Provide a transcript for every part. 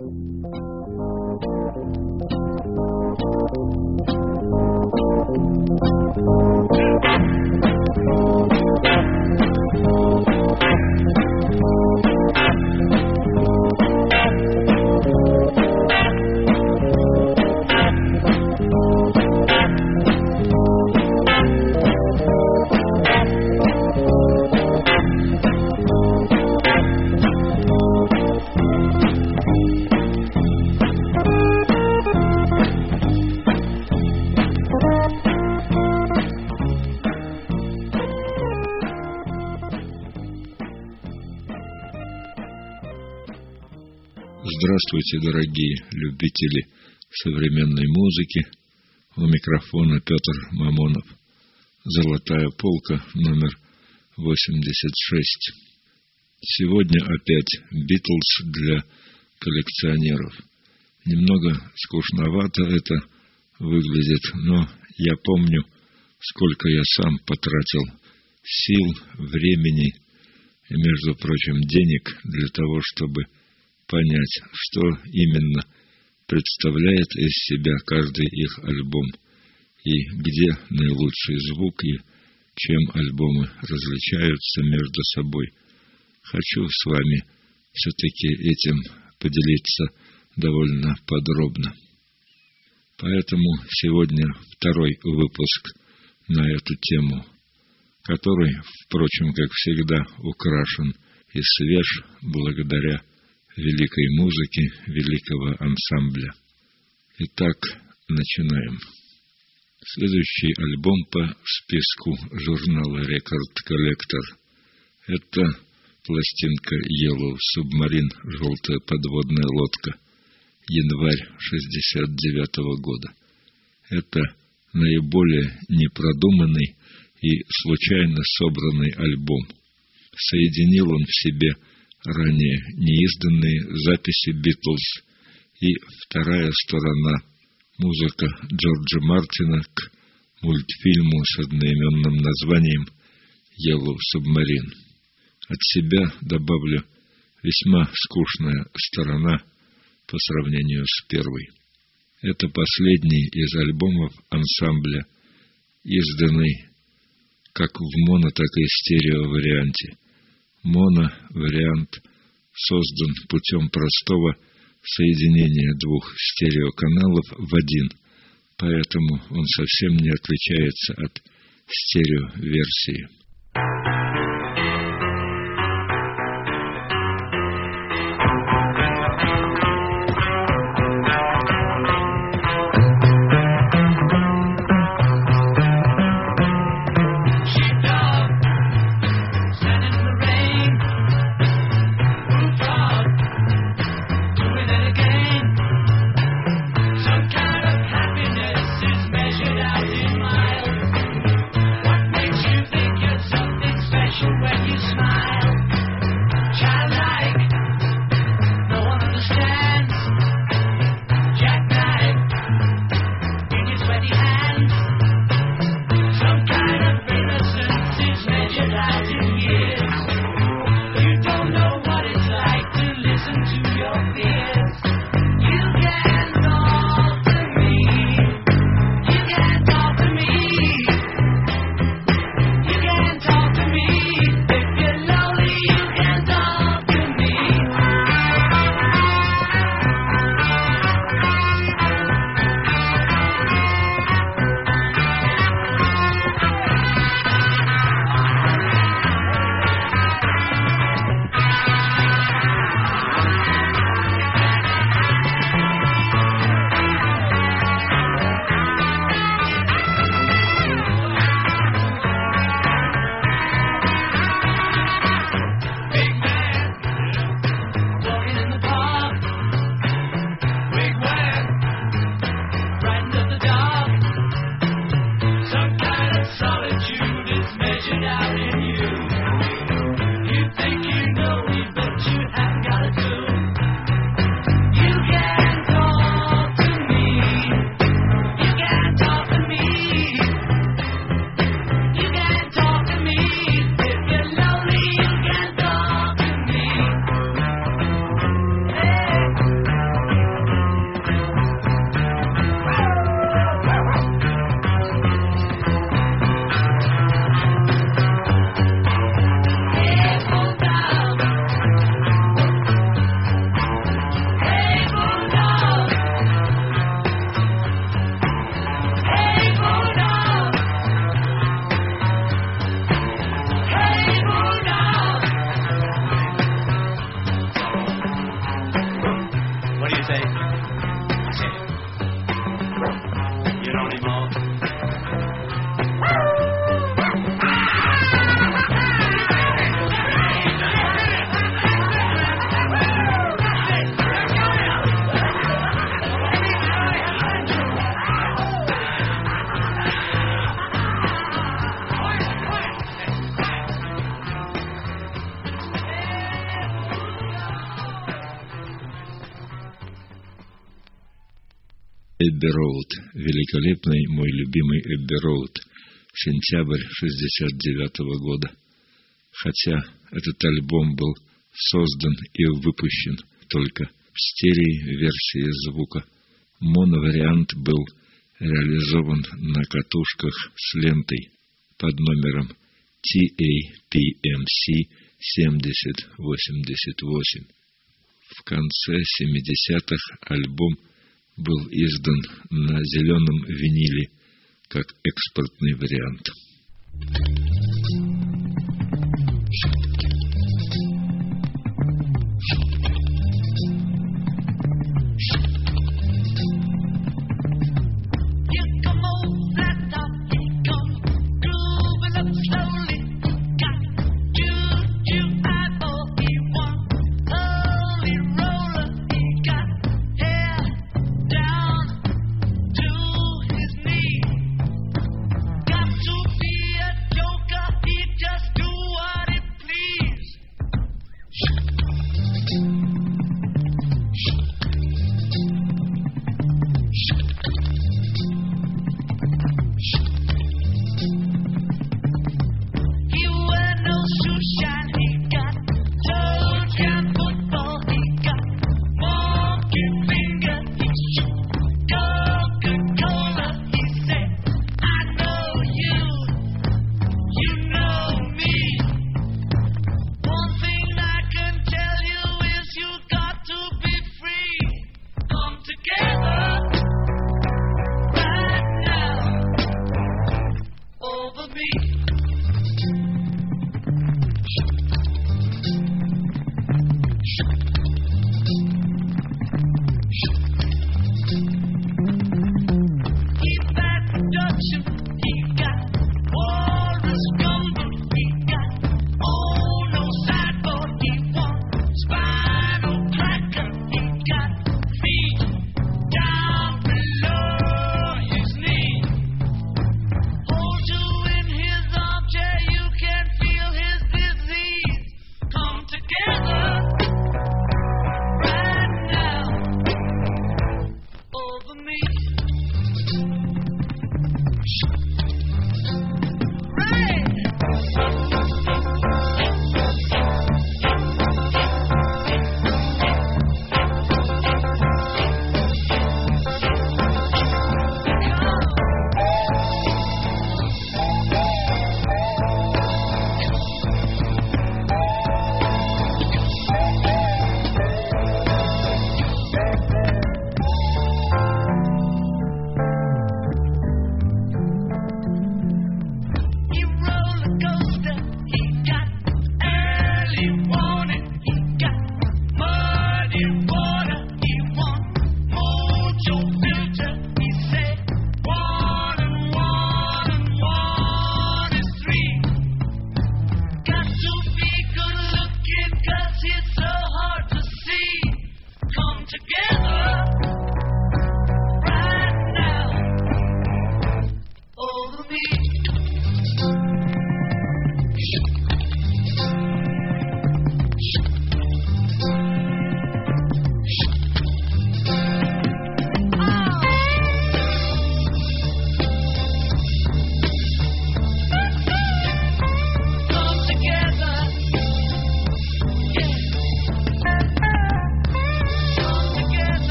Здравствуйте, дорогие любители современной музыки. У микрофона Петр Мамонов. Золотая полка, номер 86. Сегодня опять Битлз для коллекционеров. Немного скучновато это выглядит, но я помню, сколько я сам потратил сил, времени и, между прочим, денег для того, чтобы понять, что именно представляет из себя каждый их альбом, и где наилучший звук, и чем альбомы различаются между собой. Хочу с вами все-таки этим поделиться довольно подробно. Поэтому сегодня второй выпуск на эту тему, который, впрочем, как всегда, украшен и свеж благодаря великой музыки, великого ансамбля. Итак, начинаем. Следующий альбом по списку журнала Record Collector – это пластинка Yellow Submarine, желтая подводная лодка, январь 1969 года. Это наиболее непродуманный и случайно собранный альбом. Соединил он в себе ранее неизданные записи Битлз и вторая сторона – музыка Джорджа Мартина к мультфильму с одноименным названием Yellow Submarine. От себя добавлю весьма скучная сторона по сравнению с первой. Это последний из альбомов ансамбля, изданный как в моно, так и стерео варианте. Моно-вариант создан путем простого соединения двух стереоканалов в один, поэтому он совсем не отличается от стереоверсии. Measured out in miles. What makes you think you're something say, you don't need more. Эбби Роуд, великолепный мой любимый Эбби Роуд, сентябрь 69 года. Хотя этот альбом был создан и выпущен только в стерео-версии звука, моновариант был реализован на катушках с лентой под номером TAPMC 7088. В конце 70-х альбом был издан на зеленом виниле как экспортный вариант.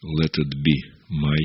Let It Be, май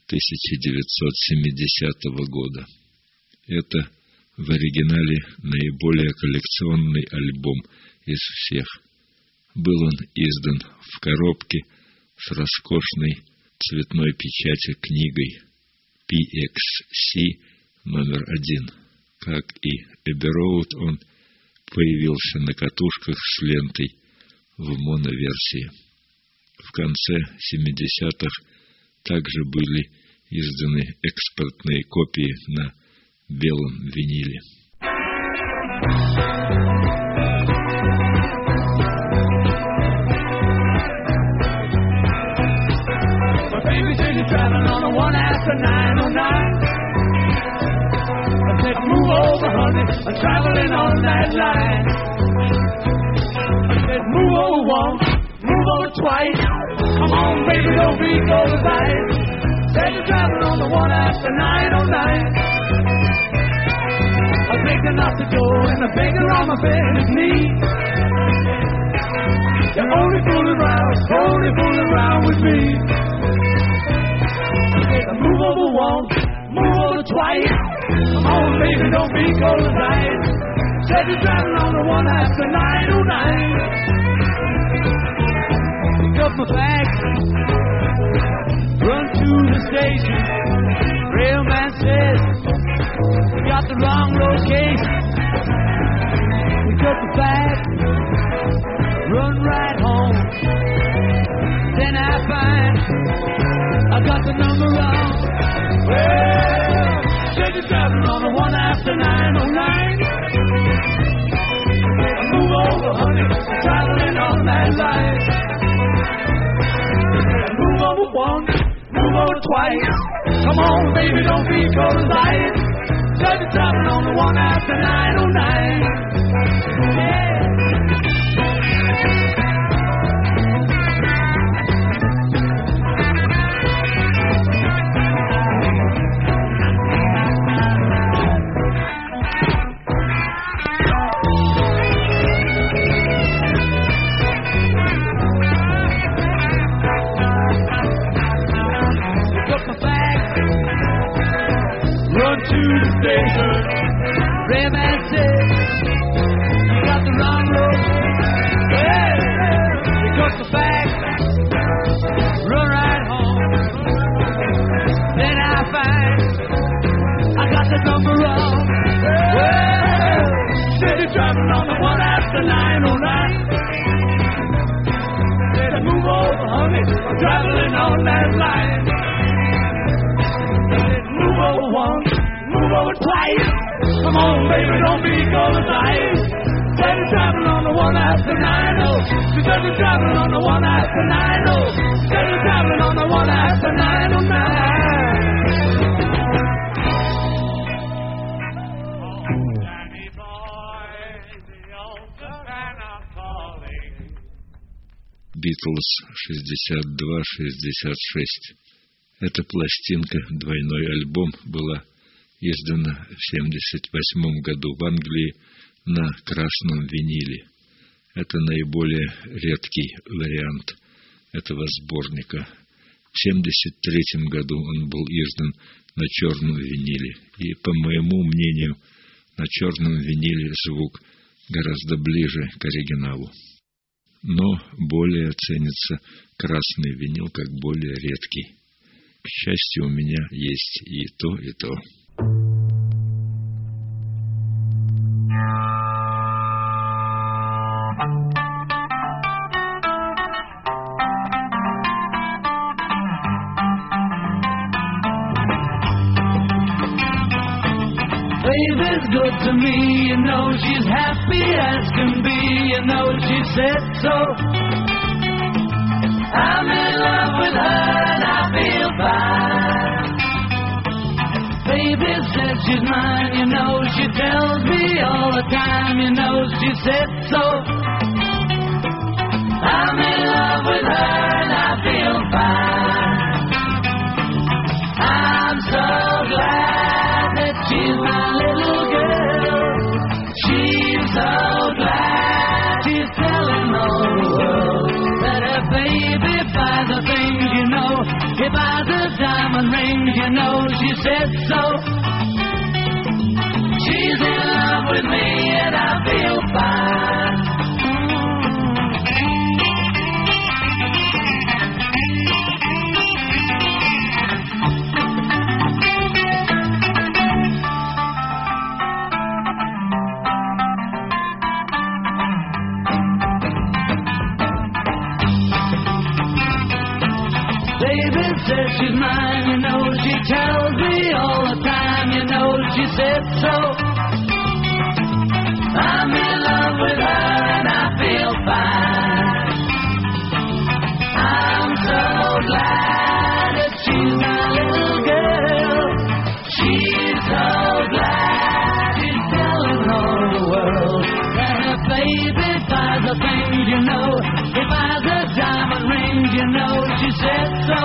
1970 года. Это в оригинале наиболее коллекционный альбом из всех. Был он издан в коробке с роскошной цветной печати книгой PXC номер 1. Как и Abbey Road, он появился на катушках с лентой в моноверсии. В конце 70-х также были изданы экспортные копии на белом виниле. Driving on a 1 after 909. I said, move over, honey, I'm traveling on that line. I said, move over once, move over twice. Come on, baby, don't be going right. Said you're driving on the 1 after 909. I'm picking up the door and the finger on my bed knee. You're only fooling around with me. Move over once, move over twice. Come on, baby, don't be going right. Said you're driving on the 1 after 909. Pick up my bags, run to the station. Railman says you got the wrong location. Pick up the bag, run right home. Then I find I got the number wrong. Well, said you're driving on the 1 after 909. Move over, honey, I'm traveling on that line. Move over once, move over twice. Come on, baby, don't be going right. Said you're driving on the 1 after 909. Yeah. To the station, Rayman said you got the wrong road. Hey, you got the bag, run right home. Then I find I got the number wrong. Well, said you're driving on the 1 after 909. Said I move over, honey, I'm traveling on that line. Said move over once, move over twice. Come on, baby, don't be going right. Said you're driving on the 1 after 90. She said you're driving on the 1 after 90. Said you're driving on the 1 after 909. Danny boy, the old Savannah calling. Beatles 62-66. Эта пластинка, двойной альбом, была издана в 1978 году в Англии на красном виниле. Это наиболее редкий вариант этого сборника. В 1973 году он был издан на черном виниле. И, по моему мнению, на черном виниле звук гораздо ближе к оригиналу. Но более ценится красный винил как более редкий. К счастью, у меня есть и то, и то. Baby's good to me, you know she's happy as can be, you know she said so. I'm in love with her and I feel fine. Baby says she's mine, you know she tells me all the time, you know she said so. I'm in love with her and I feel fine. I'm so glad that she's my little girl. She's so glad she's telling all the world that her baby buys the things, you know, she's mine, you know she tells me all the time, you know she said so. I'm in love with her and I feel fine. I'm so glad that she's my little girl. She's so glad she's telling all the world that her baby buys the things, you know. He buys her diamond rings, you know she said so.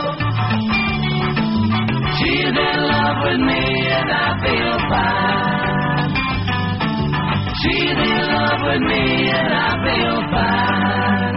She's in love with me and I feel fine. She's in love with me and I feel fine.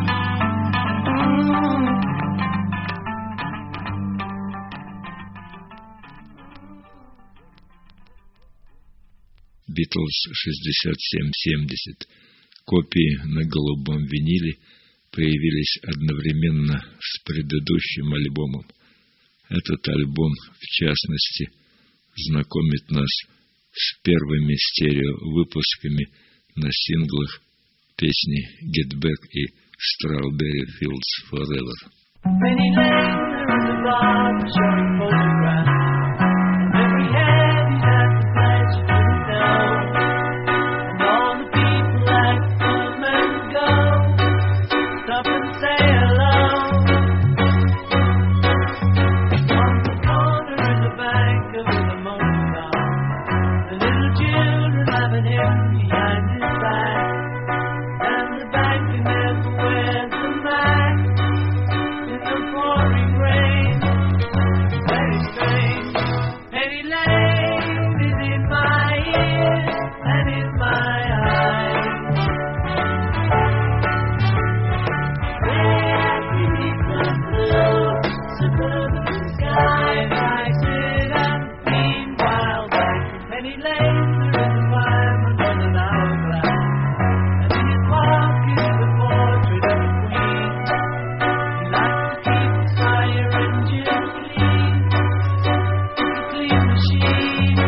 Beatles 6770. Копии на голубом виниле появились одновременно с предыдущим альбомом. Этот альбом, в частности, знакомит нас с первыми стереовыпусками на синглах песни «Get Back» и «Strawberry Fields Forever». Penny Lane, there is a bar showing photographs. Every head he's had the pleasure to know. And all the people like Goodman go. Stop and say hello. On the corner is a banker with a motor car. The little children laughing him behind his back. And the banker never wears a mask. In the pouring rain, very strange. Penny Lane is in my ears and in my eyes. Where beneath the blue suburban skies I sit and meanwhile back in Penny Lane there is a fireman on an hourglass, and in his pocket is a portrait of a queen. He likes to keep his fire engine clean. It's a clean machine.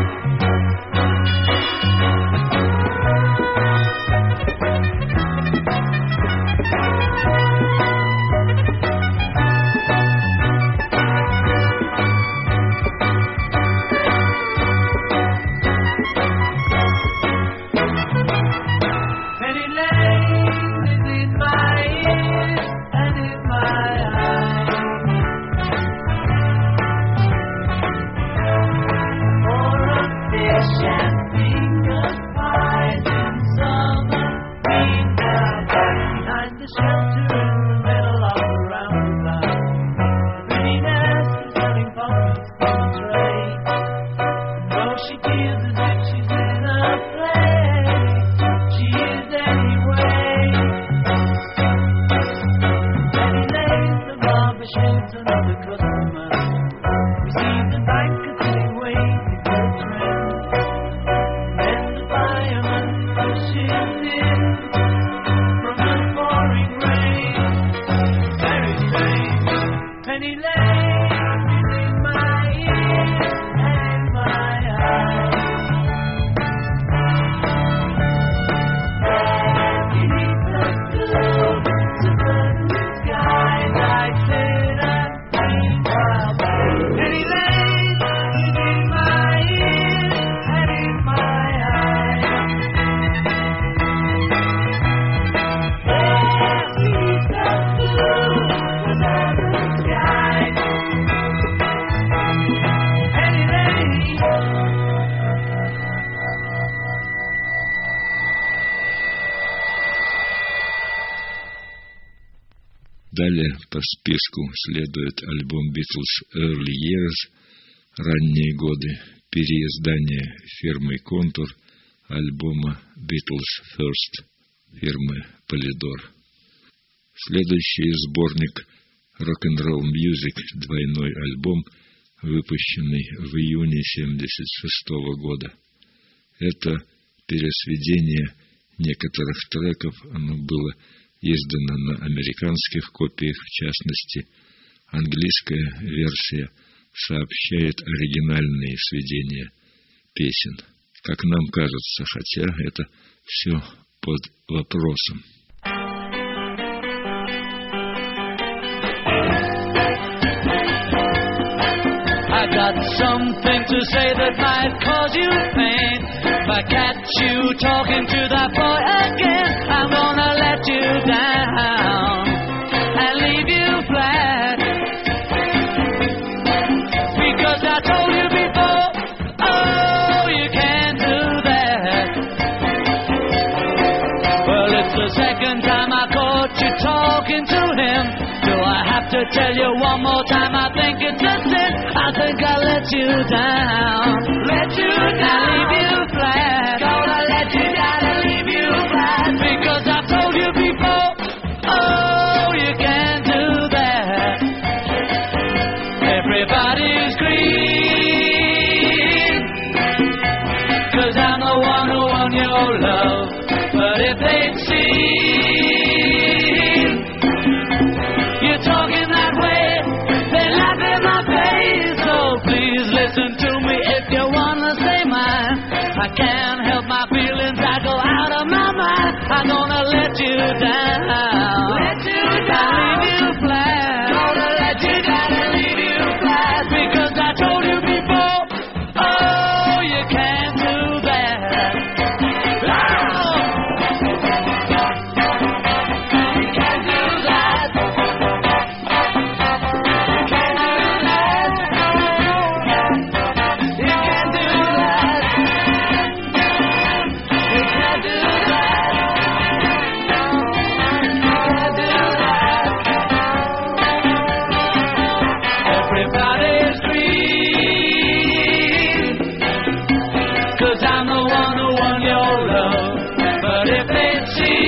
Penny Lane is in my ears and in my eyes. For a fish and finger pies in summer, meanwhile back behind the shelter in the middle of the roundabout. The pretty nurse is selling puppies on a tray. And though she feels as if she's in a play, she is anyway. Penny Lane, the barber shoots another customer. We see the banker sitting waiting for a train. Then the fireman rushes in from the pouring rain. Very strange. Penny Lane is in my ears and in my eyes. Beneath the blue suburban skies I sit and meanwhile back. Penny Lane is in my ears and in my eyes. Beneath the blue suburban skies, Penny Lane. Далее по списку следует альбом Beatles Early Years, ранние годы, переиздание фирмой Контур альбома Beatles First фирмы Polydor. Следующий сборник Rock'n'Roll Music, двойной альбом, выпущенный в июне 1976 года. Это пересведение некоторых треков, оно было издано на американских копиях, в частности, английская версия сообщает оригинальные сведения песен, как нам кажется, хотя это все под вопросом. got something to say that might cause you pain. If I catch you talking to that boy again, I'm gonna let you down and leave you flat. Because I told you before, oh, you can't do that. Well, it's the second time I caught you talking to him. Do I have to tell you one more time? I think it's a sin. I think I let you down. Let you down, leave you flat. Gonna let you down and leave you flat. Because I've told you before, oh, you can't do that. Everybody's green, 'cause I'm the one who won your love. But if they'd seen you talking that way, they laugh in my face. So please listen to me if you wanna say mine. I can't help my feelings, I go out of my mind. I'm gonna let you down. Let you down, leave you flat. Gonna let you down and leave you flat. Because I told you before, oh, you can't do that. Oh! You can't do that. You can't do that. You can't do that. You can't do that. You can't do that. Everybody's green, 'cause I'm the one who won your love. But if they'd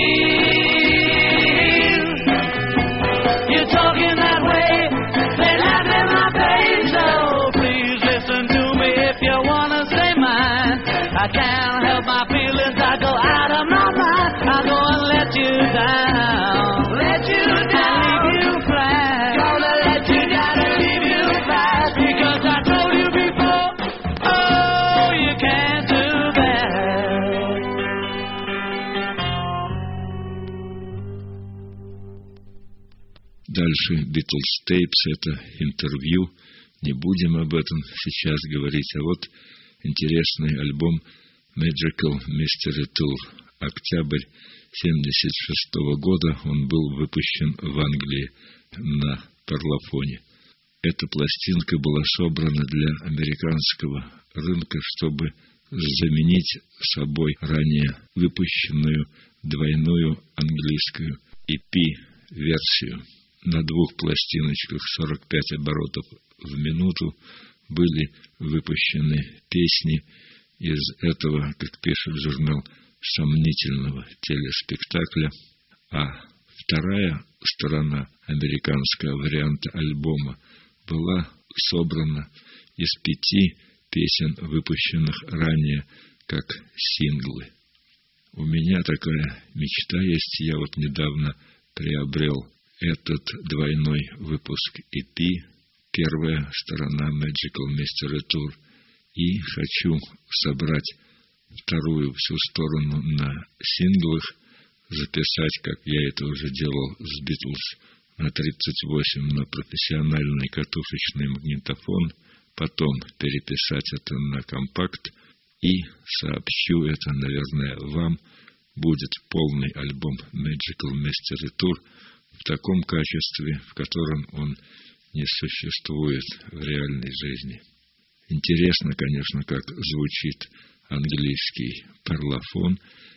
seen you talking that way, they laugh in my face. So please listen to me if you wanna say mine. I can't help my feelings, I go out of my mind. I go and let you down. Let you down, leave you flat. Gonna let you down and leave you flat. Because I told you before, oh, you can't do that. Дальше Beatles Tapes, это интервью. Не будем об этом сейчас говорить. А вот интересный альбом Magical Mystery Tour. Октябрь 1976 года он был выпущен в Англии на Парлофоне. Эта пластинка была собрана для американского рынка, чтобы заменить собой ранее выпущенную двойную английскую EP-версию. На двух пластиночках 45 оборотов в минуту были выпущены песни из этого, как пишет журнал, сомнительного телеспектакля, а вторая сторона американского варианта альбома была собрана из 5 песен, выпущенных ранее как синглы. У меня такая мечта есть. Я вот недавно приобрел этот двойной выпуск EP, первая сторона Magical Mystery Tour, и хочу собрать вторую всю сторону на синглах, записать, как я это уже делал с Beatles, на 38 на профессиональный катушечный магнитофон, потом переписать это на компакт и сообщу это, наверное, вам. Будет полный альбом Magical Mystery Tour в таком качестве, в котором он не существует в реальной жизни. Интересно, конечно, как звучит английский Parlophone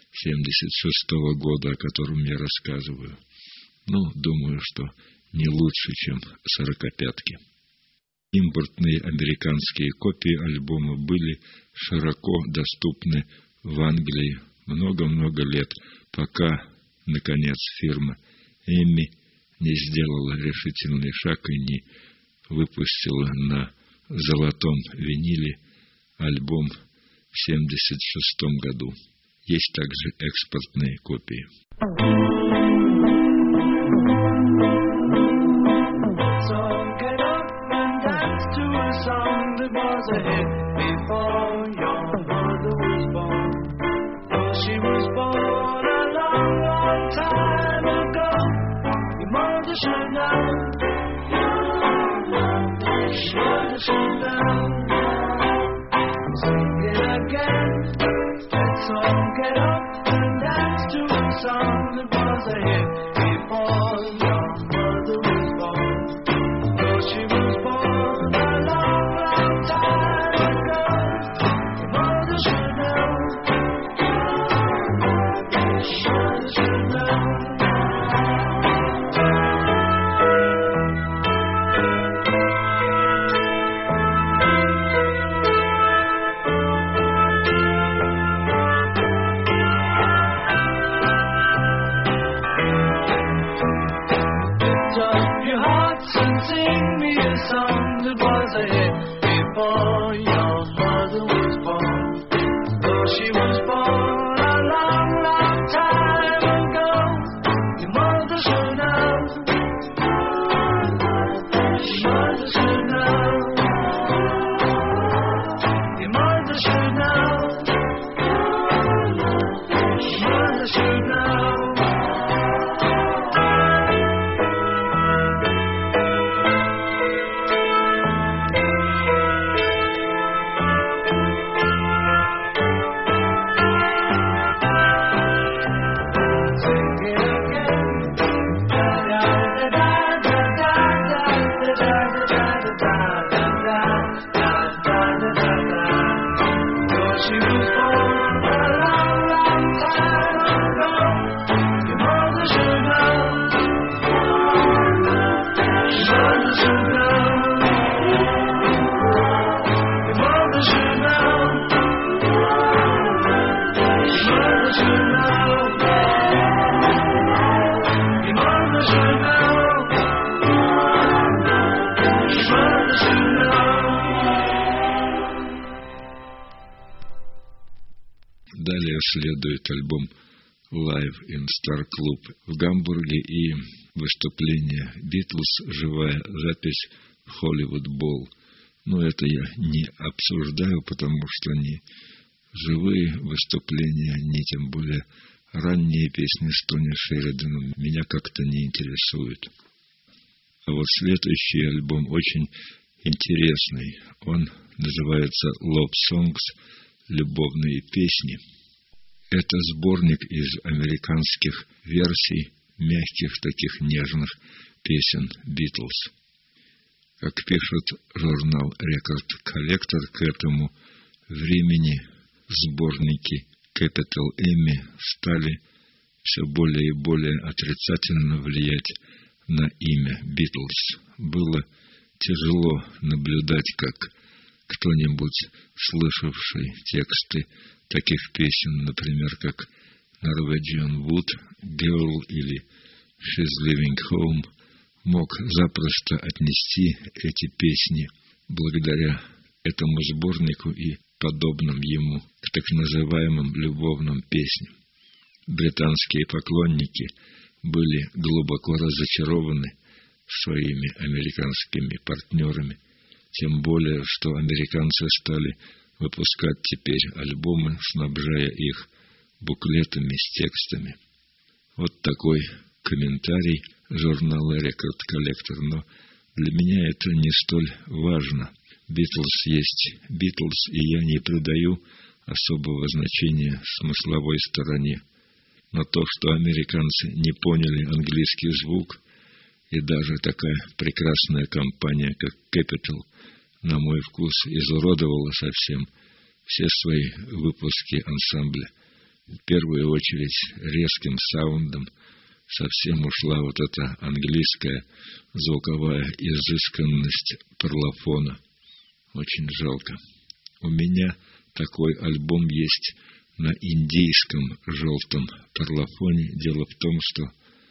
1976 года, о котором я рассказываю. Думаю, что не лучше, чем 40-пятки. Импортные американские копии альбома были широко доступны в Англии много-много лет, пока, наконец, фирма Эмми не сделала решительный шаг и не выпустила на золотом виниле альбом в 1976 году. Есть также экспортные копии. Should know. song that was a hit before your mother was born. Though she was born a long, long time ago, your mother should know. Your mother should know. Sing me a song that was a hit before your mother was born. Though she was born a long, long time ago, your mother should know. Your mother should know. Your mother should know. Your mother should know. Далее следует альбом Live in Star Club в Гамбурге и выступление Beatles, живая запись в Hollywood Bowl. Но это я не обсуждаю, потому что ни живые выступления, ни тем более ранние песни с Тони Шериданом меня как-то не интересуют. А вот следующий альбом очень интересный. Он называется Love Songs, любовные песни. Это сборник из американских версий мягких, таких нежных песен Beatles. Как пишет журнал Record Collector, к этому времени сборники Capital Emmy стали все более и более отрицательно влиять на имя Beatles. Было тяжело наблюдать, как кто-нибудь, слышавший тексты таких песен, например, как Norwegian Wood, Girl или She's Living Home, мог запросто отнести эти песни благодаря этому сборнику и подобным ему к так называемым любовным песням. Британские поклонники были глубоко разочарованы своими американскими партнерами, тем более, что американцы стали выпускать теперь альбомы, снабжая их буклетами с текстами. Вот такой комментарий журнала Record Collector, но для меня это не столь важно. Beatles есть Beatles, и я не придаю особого значения смысловой стороне. Но то, что американцы не поняли английский звук, и даже такая прекрасная компания, как Capital, на мой вкус, изуродовала совсем все свои выпуски ансамбля. В первую очередь резким саундом совсем ушла вот эта английская звуковая изысканность парлофона. Очень жалко. У меня такой альбом есть на индийском желтом парлофоне. Дело в том, что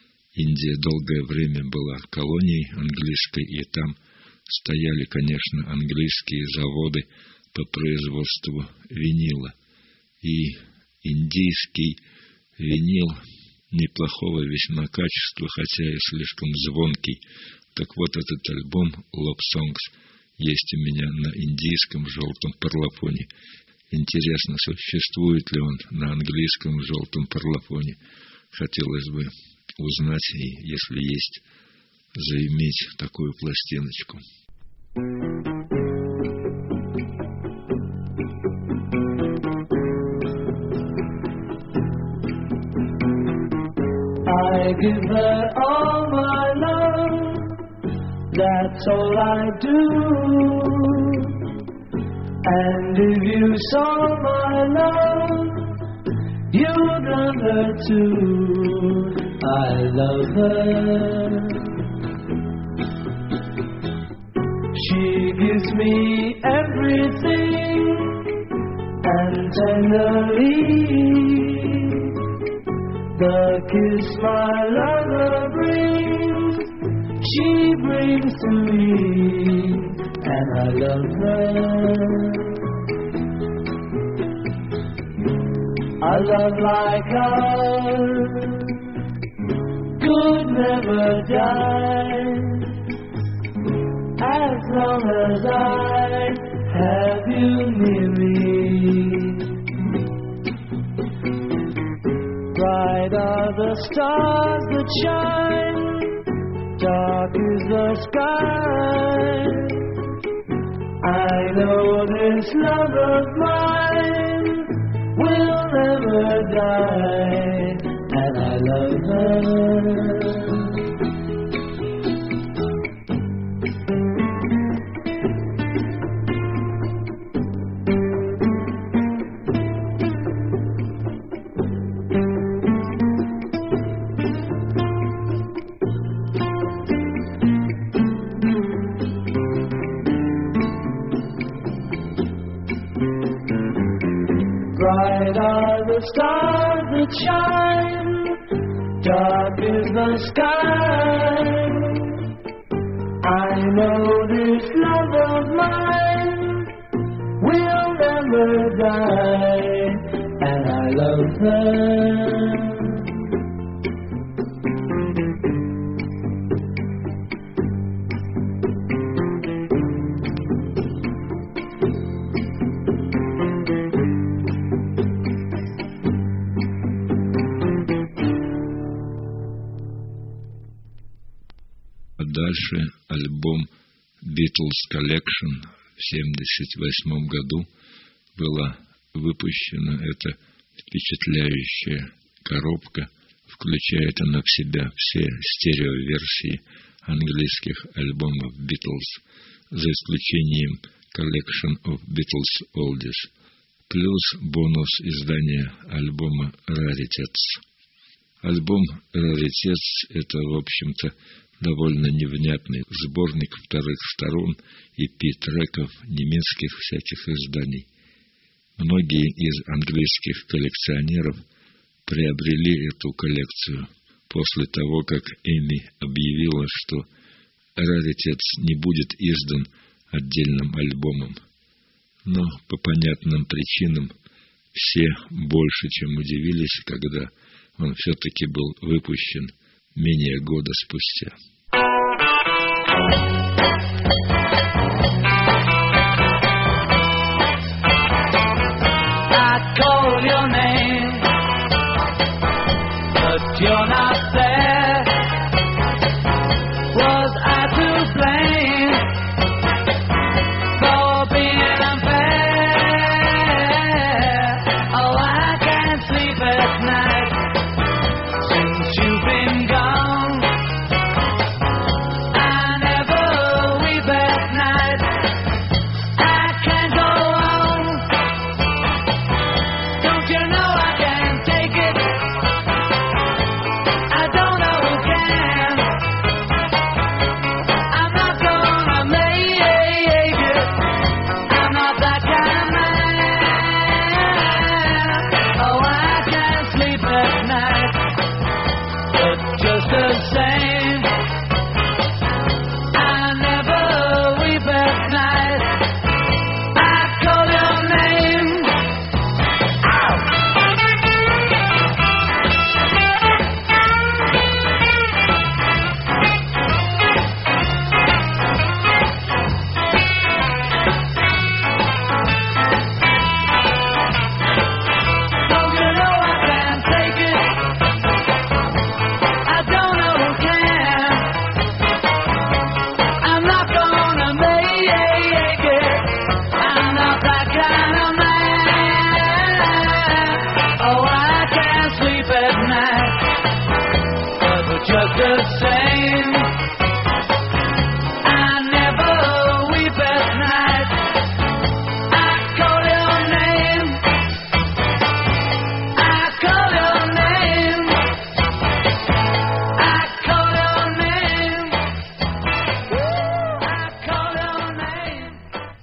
Индия долгое время была колонией английской, и там стояли, конечно, английские заводы по производству винила. И индийский винил неплохого весьма качества, хотя и слишком звонкий. Так вот, этот альбом Love Songs есть у меня на индийском желтом парлофоне. Интересно, существует ли он на английском желтом парлофоне. Хотелось бы узнать, и если есть, заиметь такую пластиночку. I give her all my love, that's all I do. And if you saw my love, you'd love her too. I love her. She gives me everything, and tenderly the kiss my lover brings, she brings to me, and I love her. A love like ours could never die, as long as I have you near me. Bright are the stars that shine, dark is the sky. I know this love of mine will never die, and I love her. Bright are the stars that shine, dark is the sky. I know this love of mine will never die, and I love her. Дальше альбом Beatles Collection в 1978 году была выпущена эта впечатляющая коробка. Включает она в себя все стереоверсии английских альбомов Beatles, за исключением Collection of Beatles Oldies, плюс бонус издания альбома Rarities. Альбом Rarities — это, в общем-то, довольно невнятный сборник вторых сторон и треков немецких всяких изданий. Многие из английских коллекционеров приобрели эту коллекцию после того, как Эми объявила, что Rarities не будет издан отдельным альбомом. Но по понятным причинам все больше чем удивились, когда он все-таки был выпущен менее года спустя. I call your name, but you're not there. Was I to blame for being unfair? Oh, I can't sleep at night since you've been gone. I never weep at night. the same. I never weep at night. I call your name. I call your name. I call your name. I call your name.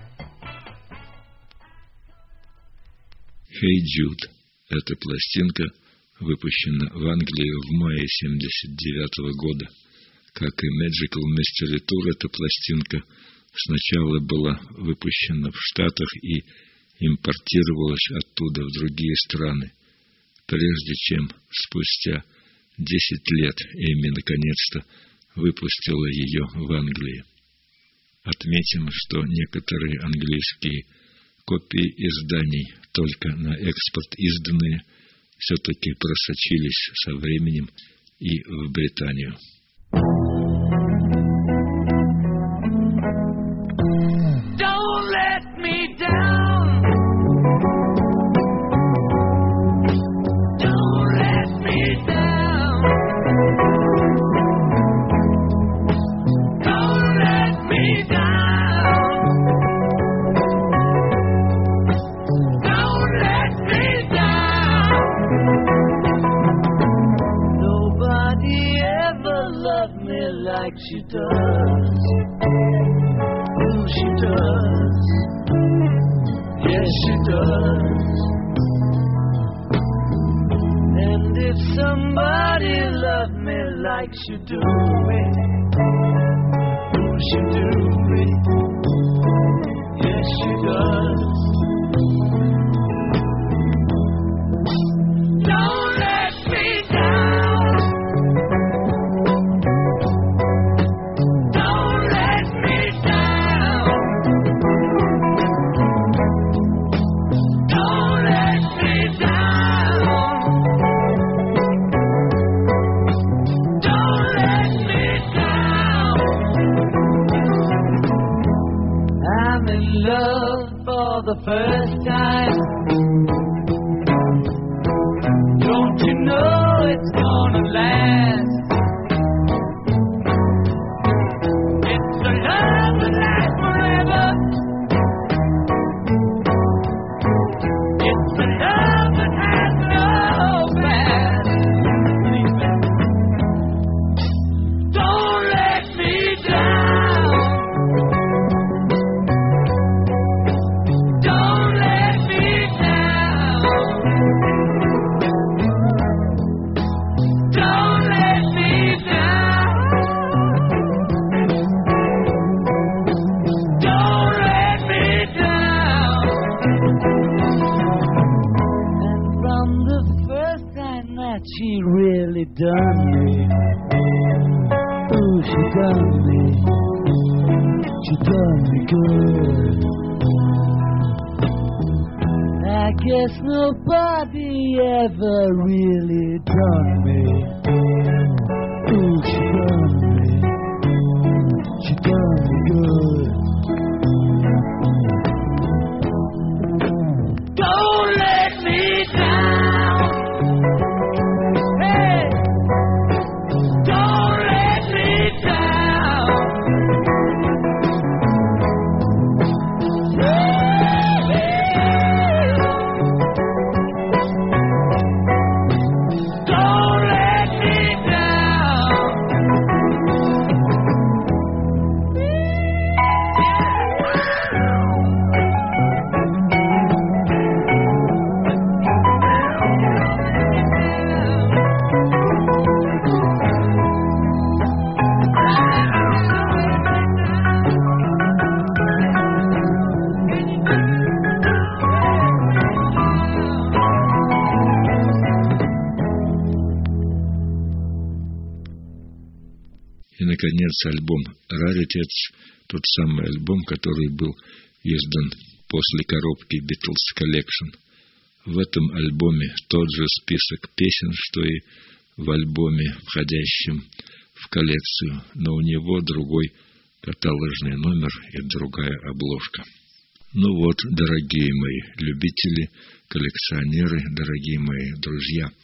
«Hey Jude» — эта пластинка выпущена в Англии в мае 1979 года. Как и Magical Mystery Tour, эта пластинка сначала была выпущена в Штатах и импортировалась оттуда в другие страны, прежде чем спустя 10 лет Эми наконец-то выпустила ее в Англии. Отметим, что некоторые английские копии изданий, только на экспорт изданные, все-таки просочились со временем и в Британию. Don't let me down. Don't let me down. Don't let me down. Don't let me down. Nobody ever loved me like she does. Oh, she does. Yes, she does. And if somebody loved me like she do me, oh, she do me. Yes, she does. Don't let me down. Don't let me down. Don't let me down. Don't let me down. I'm in love for the first time. Don't you know it's gonna last? It's a love that lasts forever. It's a love that has no past. Don't let me down. Don't let me down. Don't let me down. Don't let me down. And from the first time that she really done me, oh, she done me. She done me good. I guess nobody ever really done me. Oh, she done me. She done me good. Don't let me down. Hey, don't let me down. Don't let me down. И, наконец, альбом Rarities, тот самый альбом, который был издан после коробки Beatles Collection. В этом альбоме тот же список песен, что и в альбоме, входящем в коллекцию, но у него другой каталожный номер и другая обложка. Ну вот, дорогие мои любители, коллекционеры, дорогие мои друзья,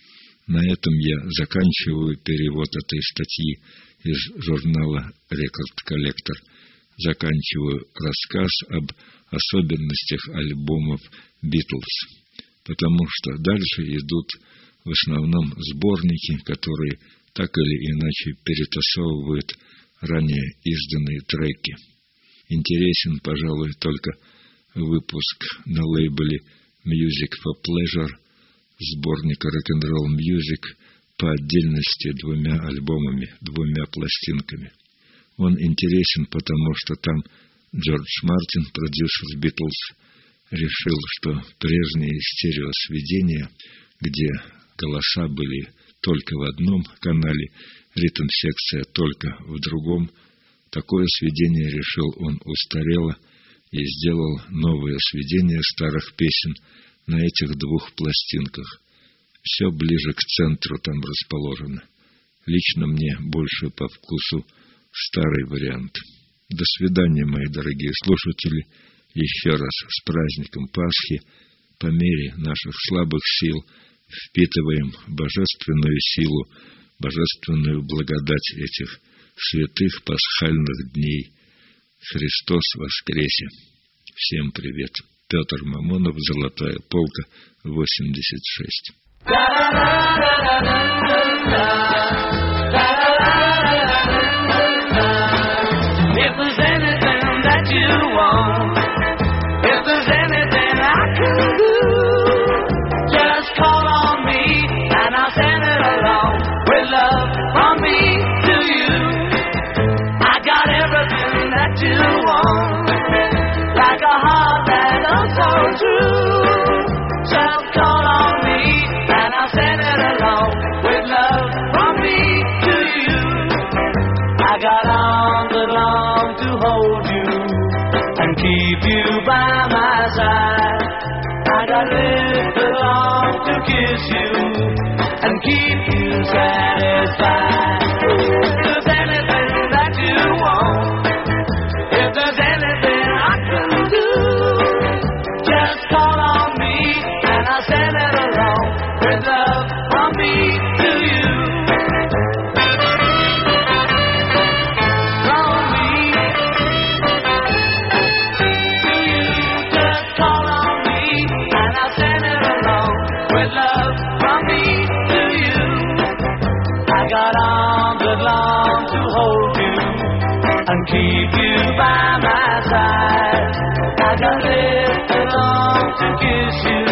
На этом я заканчиваю перевод этой статьи из журнала Record Collector. Заканчиваю рассказ об особенностях альбомов Beatles, потому что дальше идут в основном сборники, которые так или иначе перетасовывают ранее изданные треки. Интересен, пожалуй, только выпуск на лейбле Music for Pleasure сборника Rock'n'Roll Music по отдельности 2 альбомами, 2 пластинками. Он интересен, потому что там Джордж Мартин, продюсер Beatles, решил, что прежние стереосведения, где голоса были только в одном канале, ритм-секция только в другом, такое сведение, решил он, устарело, и сделал новое сведение старых песен на этих 2 пластинках. Все ближе к центру там расположено. Лично мне больше по вкусу старый вариант. До свидания, мои дорогие слушатели. Еще раз с праздником Пасхи. По мере наших слабых сил впитываем божественную силу, божественную благодать этих святых пасхальных дней. Христос воскресе! Всем привет! Петр Мамонов, Золотая полка, 86. If there's anything that you want, if there's anything I can do, just call on me and I'll send it along with love from me to you. I got everything that you want, like a heart that loves so true. Just call on me and I'll send it along with love from me to you. I got arms that long to hold you and keep you by my side. I got lips that long to kiss you and keep you satisfied. If there's anything that you want, if there's anything I can do, just call on me and I'll send it along with love from me to you. From me to you, just call on me and I'll send it along with love from me to you. I got arms that long to hold you and keep you by my side. I got lips that long to kiss you